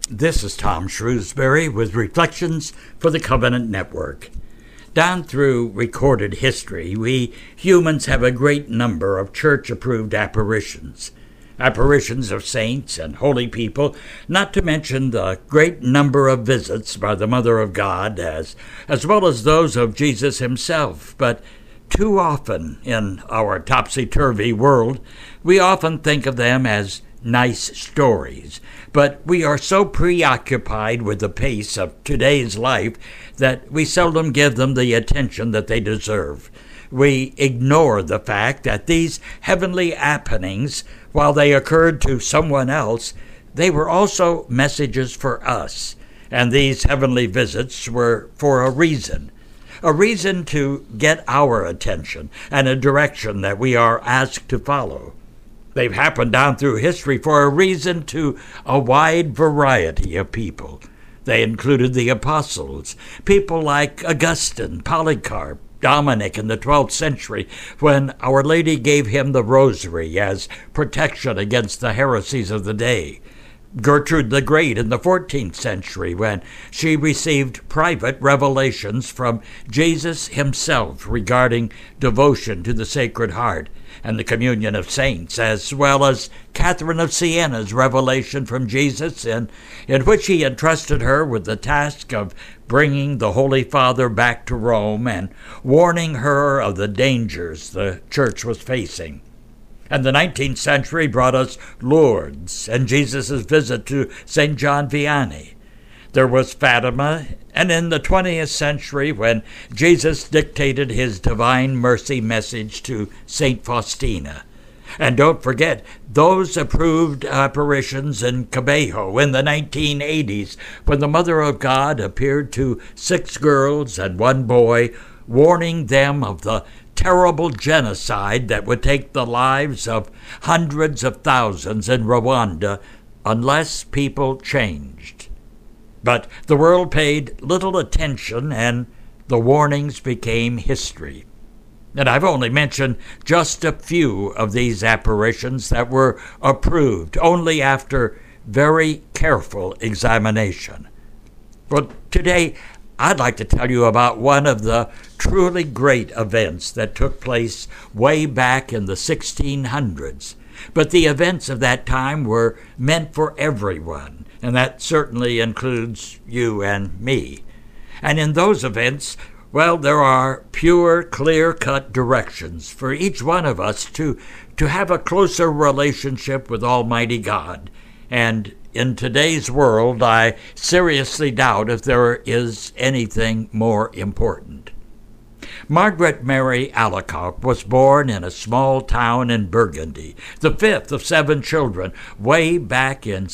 This is Tom Shrewsbury with Reflections for the Covenant Network. Down through recorded history, we humans have a great number of church-approved apparitions. Apparitions of saints and holy people, not to mention the great number of visits by the Mother of God, as well as those of Jesus himself. But too often in our topsy-turvy world, we often think of them as nice stories, but we are so preoccupied with the pace of today's life that we seldom give them the attention that they deserve. We ignore the fact that these heavenly happenings, while they occurred to someone else, they were also messages for us, and these heavenly visits were for a reason to get our attention and a direction that we are asked to follow. They've happened down through history for a reason to a wide variety of people. They included the apostles, people like Augustine, Polycarp, Dominic in the 12th century, when Our Lady gave him the rosary as protection against the heresies of the day. Gertrude the Great in the 14th century, when she received private revelations from Jesus himself regarding devotion to the Sacred Heart and the communion of saints, as well as Catherine of Siena's revelation from Jesus in which he entrusted her with the task of bringing the Holy Father back to Rome and warning her of the dangers the Church was facing. And the 19th century brought us Lourdes and Jesus' visit to St. John Vianney. There was Fatima, and in the 20th century, when Jesus dictated his divine mercy message to St. Faustina. And don't forget those approved apparitions in Cabejo in the 1980s, when the Mother of God appeared to 6 girls and 1 boy, warning them of the terrible genocide that would take the lives of hundreds of thousands in Rwanda unless people changed. But the world paid little attention, and the warnings became history. And I've only mentioned just a few of these apparitions that were approved only after very careful examination. Well, today I'd like to tell you about one of the truly great events that took place way back in the 1600s. But the events of that time were meant for everyone, and that certainly includes you and me. And in those events, well, there are pure, clear-cut directions for each one of us to have a closer relationship with Almighty God. And in today's world, I seriously doubt if there is anything more important. Margaret Mary Alacoque was born in a small town in Burgundy, the 5th of 7 children, way back in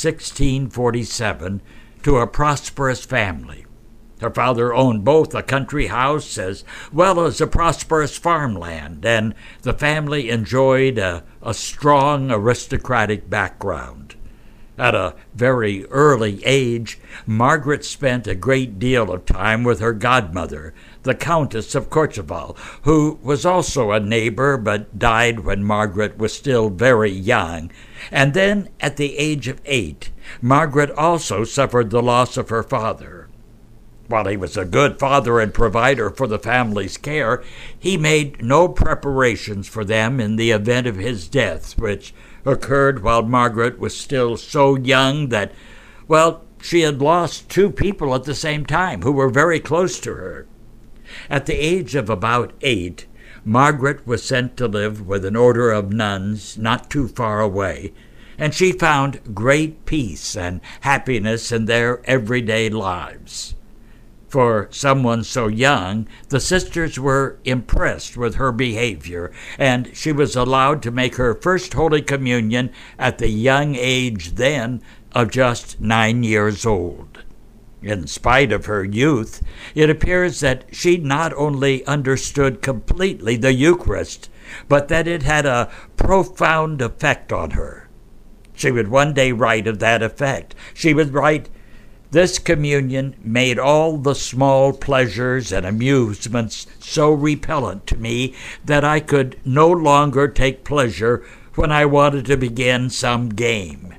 1647, to a prosperous family. Her father owned both a country house as well as a prosperous farmland, and the family enjoyed a strong aristocratic background. At a very early age, Margaret spent a great deal of time with her godmother, the Countess of Courchevel, who was also a neighbor but died when Margaret was still very young. And then, at the age of 8, Margaret also suffered the loss of her father. While he was a good father and provider for the family's care, he made no preparations for them in the event of his death, which occurred while Margaret was still so young that, well, she had lost 2 people at the same time who were very close to her. At the age of about 8, Margaret was sent to live with an order of nuns not too far away, and she found great peace and happiness in their everyday lives. For someone so young, the sisters were impressed with her behavior, and she was allowed to make her first Holy Communion at the young age then of just 9 years old. In spite of her youth, it appears that she not only understood completely the Eucharist, but that it had a profound effect on her. She would one day write of that effect. She would write, "This communion made all the small pleasures and amusements so repellent to me that I could no longer take pleasure when I wanted to begin some game.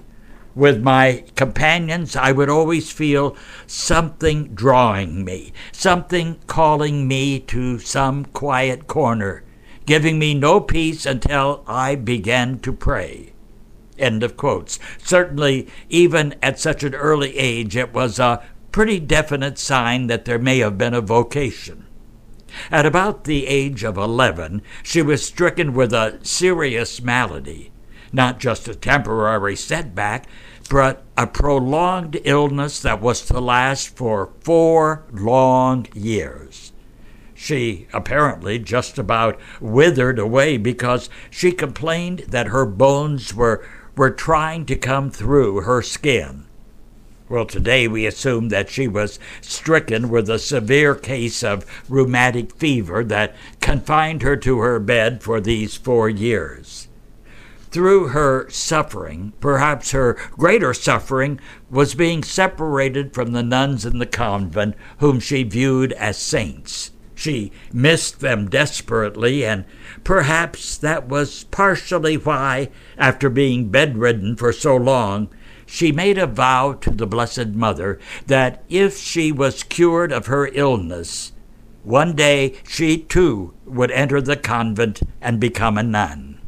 With my companions, I would always feel something drawing me, something calling me to some quiet corner, giving me no peace until I began to pray. End of quotes. Certainly, even at such an early age, it was a pretty definite sign that there may have been a vocation. At about the age of 11, she was stricken with a serious malady, not just a temporary setback, but a prolonged illness that was to last for 4 long years. She apparently just about withered away because she complained that her bones were trying to come through her skin. Well, today we assume that she was stricken with a severe case of rheumatic fever that confined her to her bed for these 4 years. Through her suffering, perhaps her greater suffering was being separated from the nuns in the convent whom she viewed as saints. She missed them desperately, and perhaps that was partially why, after being bedridden for so long, she made a vow to the Blessed Mother that if she was cured of her illness, one day she too would enter the convent and become a nun.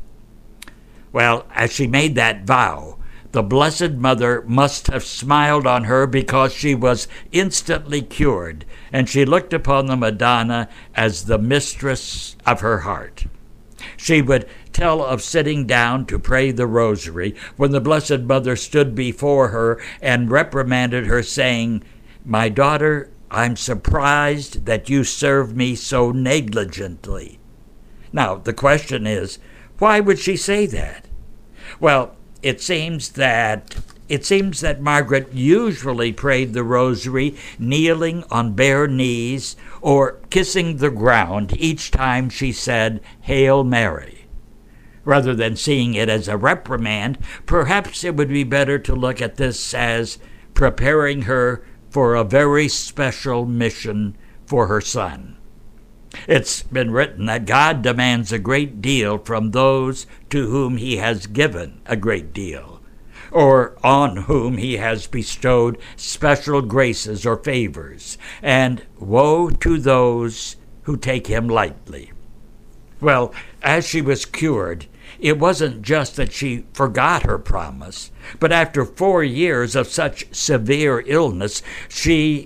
Well, as she made that vow, the Blessed Mother must have smiled on her because she was instantly cured, and she looked upon the Madonna as the mistress of her heart. She would tell of sitting down to pray the rosary when the Blessed Mother stood before her and reprimanded her, saying, "My daughter, I'm surprised that you serve me so negligently." Now, the question is, why would she say that? Well, it seems that Margaret usually prayed the rosary kneeling on bare knees or kissing the ground each time she said, "Hail Mary." Rather than seeing it as a reprimand, perhaps it would be better to look at this as preparing her for a very special mission for her son. It's been written that God demands a great deal from those to whom he has given a great deal, or on whom he has bestowed special graces or favors, and woe to those who take him lightly. Well, as she was cured, it wasn't just that she forgot her promise, but after 4 years of such severe illness, she,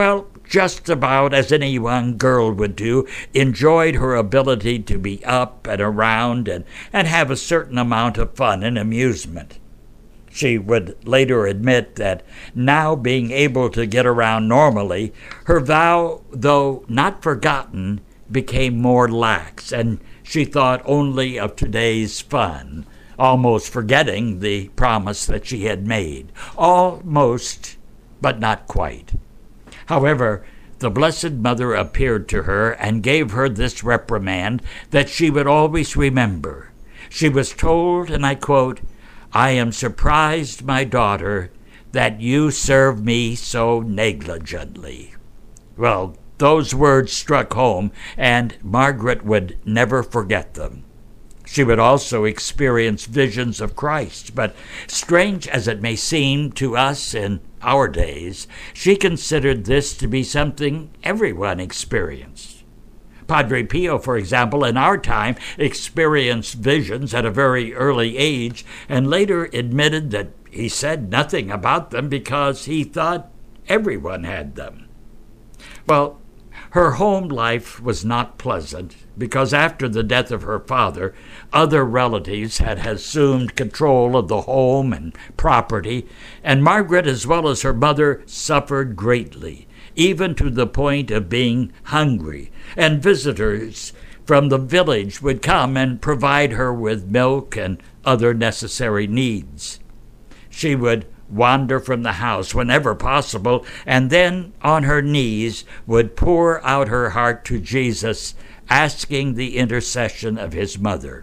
just about as any young girl would do, enjoyed her ability to be up and around and have a certain amount of fun and amusement. She would later admit that now being able to get around normally, her vow, though not forgotten, became more lax, and she thought only of today's fun, almost forgetting the promise that she had made. Almost, but not quite. However, the Blessed Mother appeared to her and gave her this reprimand that she would always remember. She was told, and I quote, "I am surprised, my daughter, that you serve me so negligently." Well, those words struck home, and Margaret would never forget them. She would also experience visions of Christ, but strange as it may seem to us in our days, she considered this to be something everyone experienced. Padre Pio, for example, in our time, experienced visions at a very early age and later admitted that he said nothing about them because he thought everyone had them. Well, her home life was not pleasant because after the death of her father, other relatives had assumed control of the home and property, and Margaret, as well as her mother, suffered greatly, even to the point of being hungry, and visitors from the village would come and provide her with milk and other necessary needs. She would wander from the house whenever possible, and then on her knees would pour out her heart to Jesus, asking the intercession of his mother.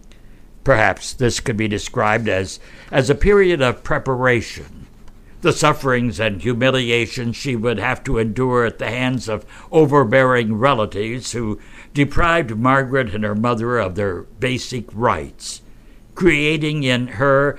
Perhaps this could be described as a period of preparation. The sufferings and humiliations she would have to endure at the hands of overbearing relatives who deprived Margaret and her mother of their basic rights, creating in her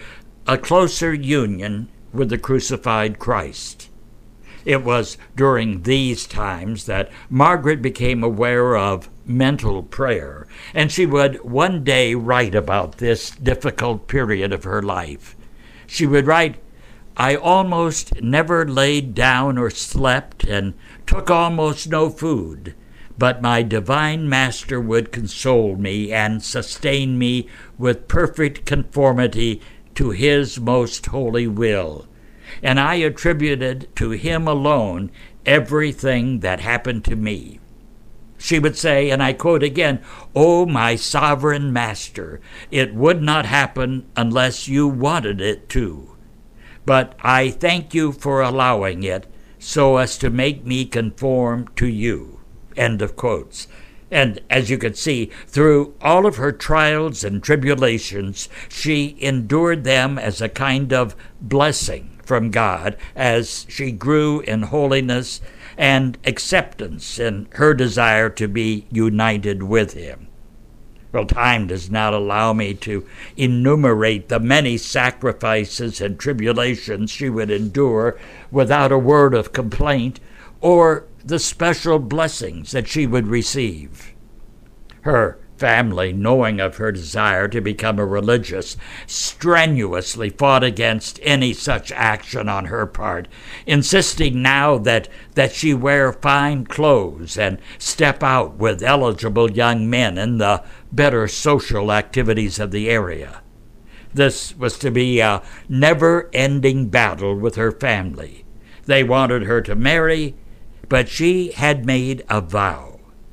a closer union with the crucified Christ. It was during these times that Margaret became aware of mental prayer, and she would one day write about this difficult period of her life. She would write, "I almost never laid down or slept, and took almost no food, but my divine Master would console me and sustain me with perfect conformity to his most holy will. And I attributed to him alone everything that happened to me." She would say, and I quote again, "O my sovereign Master, it would not happen unless you wanted it to. But I thank you for allowing it so as to make me conform to you." End of quotes. And as you can see, through all of her trials and tribulations, she endured them as a kind of blessing from God as she grew in holiness and acceptance in her desire to be united with him. Well, time does not allow me to enumerate the many sacrifices and tribulations she would endure without a word of complaint, or the special blessings that she would receive. Her family, knowing of her desire to become a religious, strenuously fought against any such action on her part, insisting now that she wear fine clothes and step out with eligible young men in the better social activities of the area. This was to be a never-ending battle with her family. They wanted her to marry, but she had made a vow.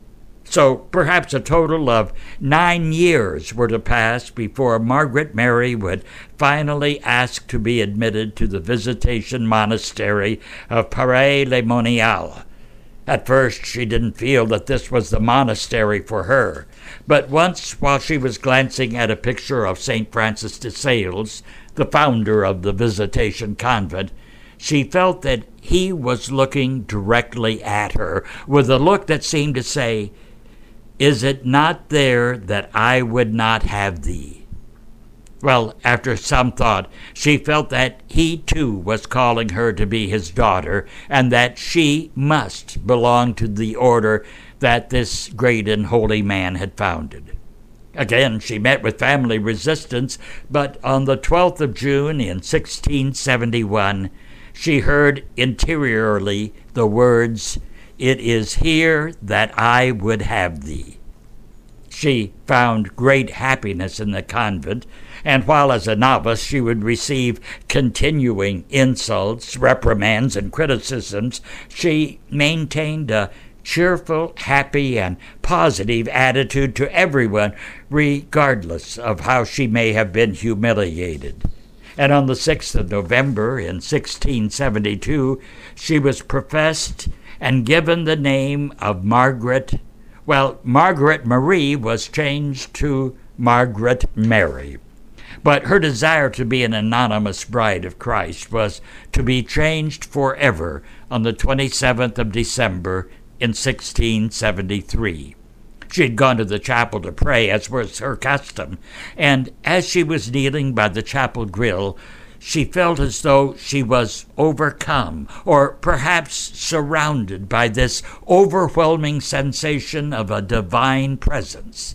So perhaps a total of 9 years were to pass before Margaret Mary would finally ask to be admitted to the Visitation Monastery of Paray-le-Monial. At first she didn't feel that this was the monastery for her, but once, while she was glancing at a picture of St. Francis de Sales, the founder of the Visitation Convent, she felt that he was looking directly at her with a look that seemed to say, "Is it not there that I would not have thee?" Well, after some thought, she felt that he too was calling her to be his daughter, and that she must belong to the order that this great and holy man had founded. Again, she met with family resistance, but on the 12th of June in 1671, she heard interiorly the words, "It is here that I would have thee." She found great happiness in the convent, and while as a novice she would receive continuing insults, reprimands, and criticisms, she maintained a cheerful, happy, and positive attitude to everyone, regardless of how she may have been humiliated. And on the 6th of November in 1672, she was professed and given the name of Margaret. Well, Margaret Marie was changed to Margaret Mary. But her desire to be an anonymous bride of Christ was to be changed forever on the 27th of December in 1673. She had gone to the chapel to pray, as was her custom, and as she was kneeling by the chapel grill, she felt as though she was overcome, or perhaps surrounded by this overwhelming sensation of a divine presence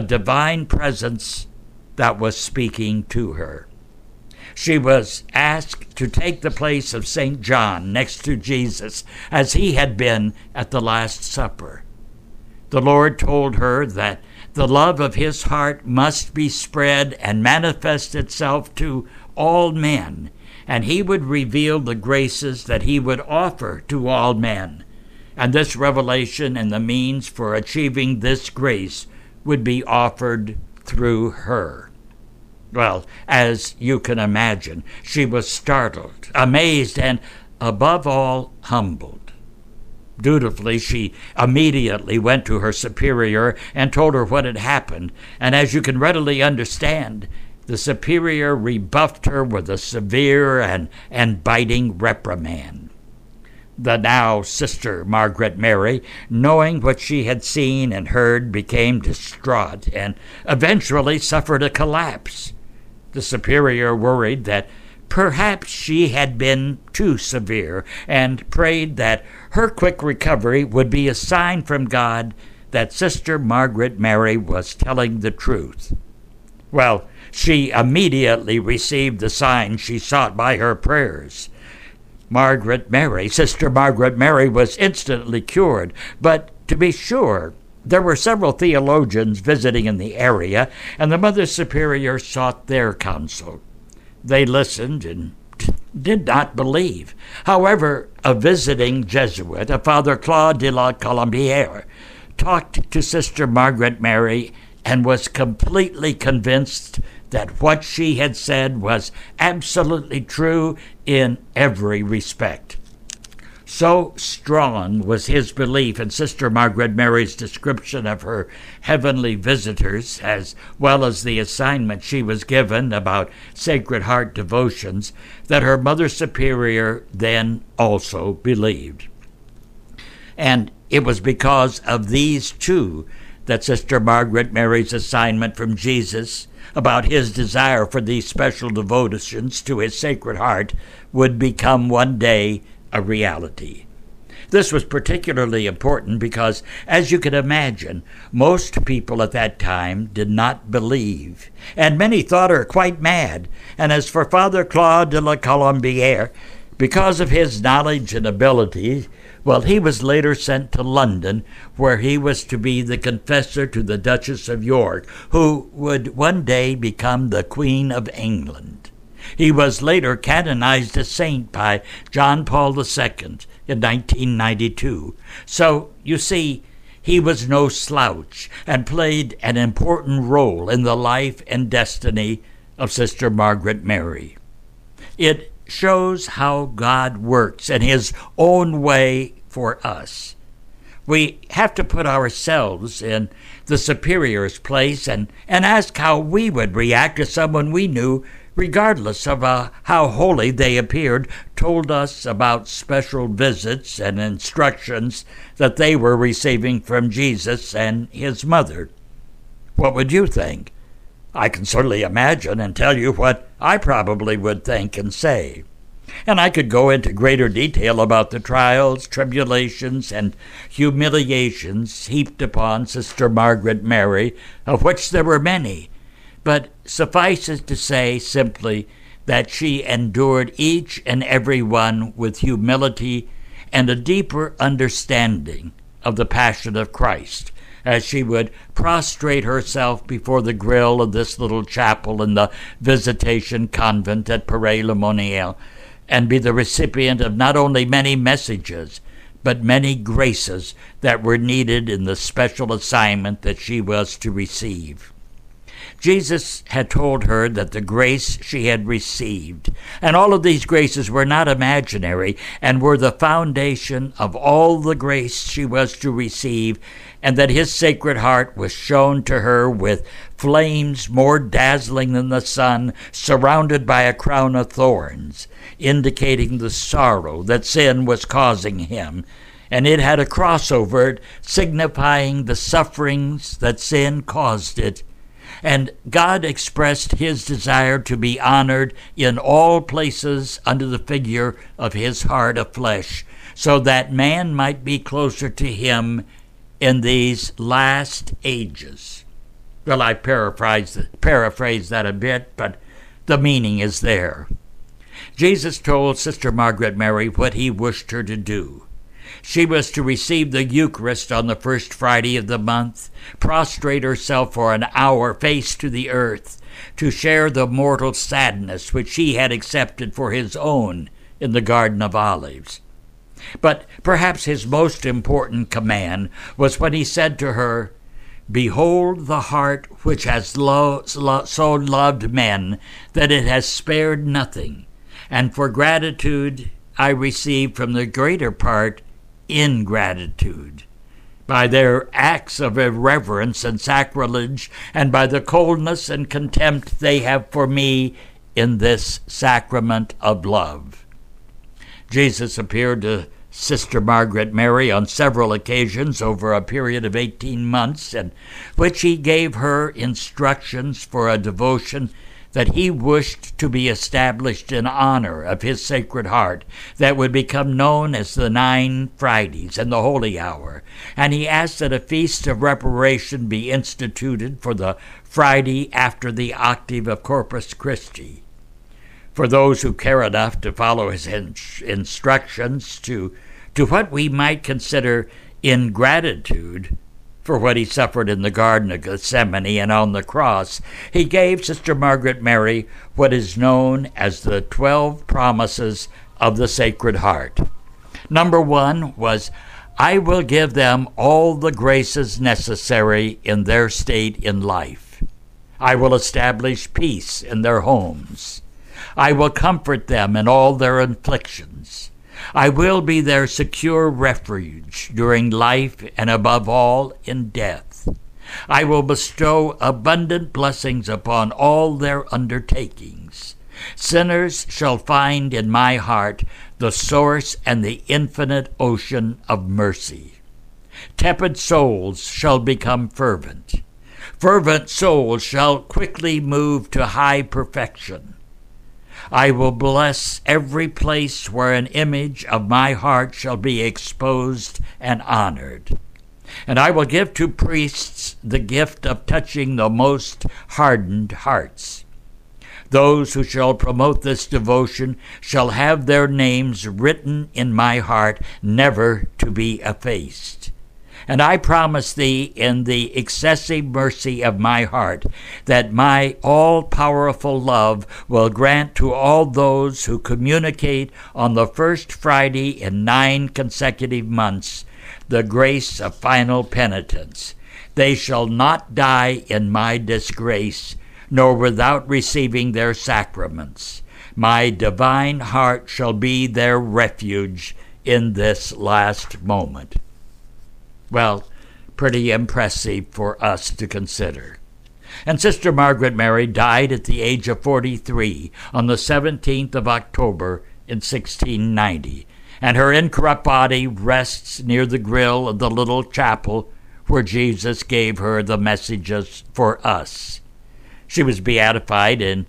that was speaking to her. She was asked to take the place of St. John next to Jesus, as he had been at the Last Supper. The Lord told her that the love of his heart must be spread and manifest itself to all men, and he would reveal the graces that he would offer to all men. And this revelation and the means for achieving this grace would be offered through her. Well, as you can imagine, she was startled, amazed, and above all, humbled. Dutifully, she immediately went to her superior and told her what had happened, and as you can readily understand, the superior rebuffed her with a severe and biting reprimand. The now Sister Margaret Mary, knowing what she had seen and heard, became distraught and eventually suffered a collapse. The superior worried that perhaps she had been too severe and prayed that her quick recovery would be a sign from God that Sister Margaret Mary was telling the truth. Well, she immediately received the sign she sought by her prayers. Sister Margaret Mary, was instantly cured, but to be sure, there were several theologians visiting in the area, and the Mother Superior sought their counsel. They listened and did not believe. However, a visiting Jesuit, a Father Claude de la Colombière, talked to Sister Margaret Mary and was completely convinced that what she had said was absolutely true in every respect. So strong was his belief in Sister Margaret Mary's description of her heavenly visitors, as well as the assignment she was given about Sacred Heart devotions, that her Mother Superior then also believed. And it was because of these two that Sister Margaret Mary's assignment from Jesus about his desire for these special devotions to his Sacred Heart would become one day a reality. This was particularly important because, as you can imagine, most people at that time did not believe, and many thought her quite mad. And as for Father Claude de la Colombière, because of his knowledge and ability, well, he was later sent to London, where he was to be the confessor to the Duchess of York, who would one day become the Queen of England. He was later canonized a saint by John Paul II in 1992. So, you see, he was no slouch and played an important role in the life and destiny of Sister Margaret Mary. It shows how God works in his own way for us. We have to put ourselves in the Superior's place and ask how we would react if someone we knew, regardless of how holy they appeared, told us about special visits and instructions that they were receiving from Jesus and his mother. What would you think? I can certainly imagine and tell you what I probably would think and say. And I could go into greater detail about the trials, tribulations, and humiliations heaped upon Sister Margaret Mary, of which there were many. But suffice it to say simply that she endured each and every one with humility and a deeper understanding of the Passion of Christ, as she would prostrate herself before the grill of this little chapel in the Visitation Convent at Paray-le-Monial, and be the recipient of not only many messages, but many graces that were needed in the special assignment that she was to receive. Jesus had told her that the grace she had received, and all of these graces were not imaginary and were the foundation of all the grace she was to receive, and that his Sacred Heart was shown to her with flames more dazzling than the sun, surrounded by a crown of thorns, indicating the sorrow that sin was causing him. And it had a cross over it, signifying the sufferings that sin caused it. And God expressed his desire to be honored in all places under the figure of his heart of flesh, so that man might be closer to him in these last ages. Well, I paraphrase that a bit, but the meaning is there. Jesus told Sister Margaret Mary what he wished her to do. She was to receive the Eucharist on the first Friday of the month, prostrate herself for an hour face to the earth, to share the mortal sadness which he had accepted for his own in the Garden of Olives. But perhaps his most important command was when he said to her, "Behold the heart which has so loved men that it has spared nothing, and for gratitude I receive from the greater part ingratitude. By their acts of irreverence and sacrilege, and by the coldness and contempt they have for me in this sacrament of love." Jesus appeared to Sister Margaret Mary on several occasions over a period of 18 months, in which he gave her instructions for a devotion that he wished to be established in honor of his Sacred Heart that would become known as the 9 Fridays and the Holy Hour, and he asked that a feast of reparation be instituted for the Friday after the octave of Corpus Christi. For those who care enough to follow his instructions to what we might consider ingratitude for what he suffered in the Garden of Gethsemane and on the cross, he gave Sister Margaret Mary what is known as the 12 promises of the Sacred Heart. Number 1 was, I will give them all the graces necessary in their state in life. I will establish peace in their homes. I will comfort them in all their afflictions. I will be their secure refuge during life and above all in death. I will bestow abundant blessings upon all their undertakings. Sinners shall find in my heart the source and the infinite ocean of mercy. Tepid souls shall become fervent. Fervent souls shall quickly move to high perfection. I will bless every place where an image of my heart shall be exposed and honored. And I will give to priests the gift of touching the most hardened hearts. Those who shall promote this devotion shall have their names written in my heart, never to be effaced. And I promise thee in the excessive mercy of my heart that my all-powerful love will grant to all those who communicate on the first Friday in 9 consecutive months the grace of final penitence. They shall not die in my disgrace, nor without receiving their sacraments. My divine heart shall be their refuge in this last moment. Well, pretty impressive for us to consider. And Sister Margaret Mary died at the age of 43 on the 17th of October in 1690, and her incorrupt body rests near the grill of the little chapel where Jesus gave her the messages for us. She was beatified in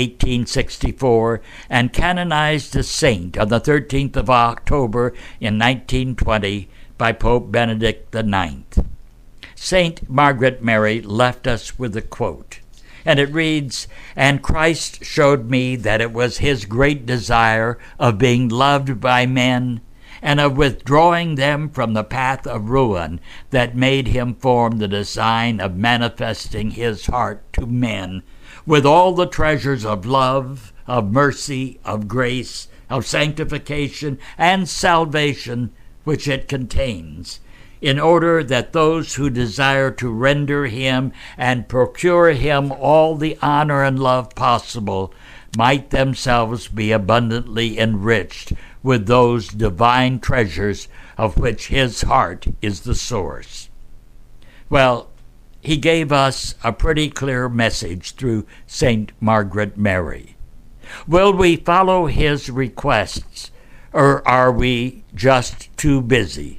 1864 and canonized as saint on the 13th of October in 1920 by Pope Benedict IX. Saint Margaret Mary left us with a quote, and it reads, "And Christ showed me that it was his great desire of being loved by men and of withdrawing them from the path of ruin that made him form the design of manifesting his heart to men with all the treasures of love, of mercy, of grace, of sanctification, and salvation which it contains, in order that those who desire to render him and procure him all the honor and love possible might themselves be abundantly enriched with those divine treasures of which his heart is the source." Well, he gave us a pretty clear message through St. Margaret Mary. Will we follow his requests, or are we just too busy?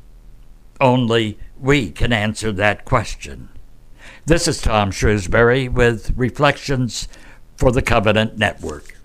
Only we can answer that question. This is Tom Shrewsbury with Reflections for the Covenant Network.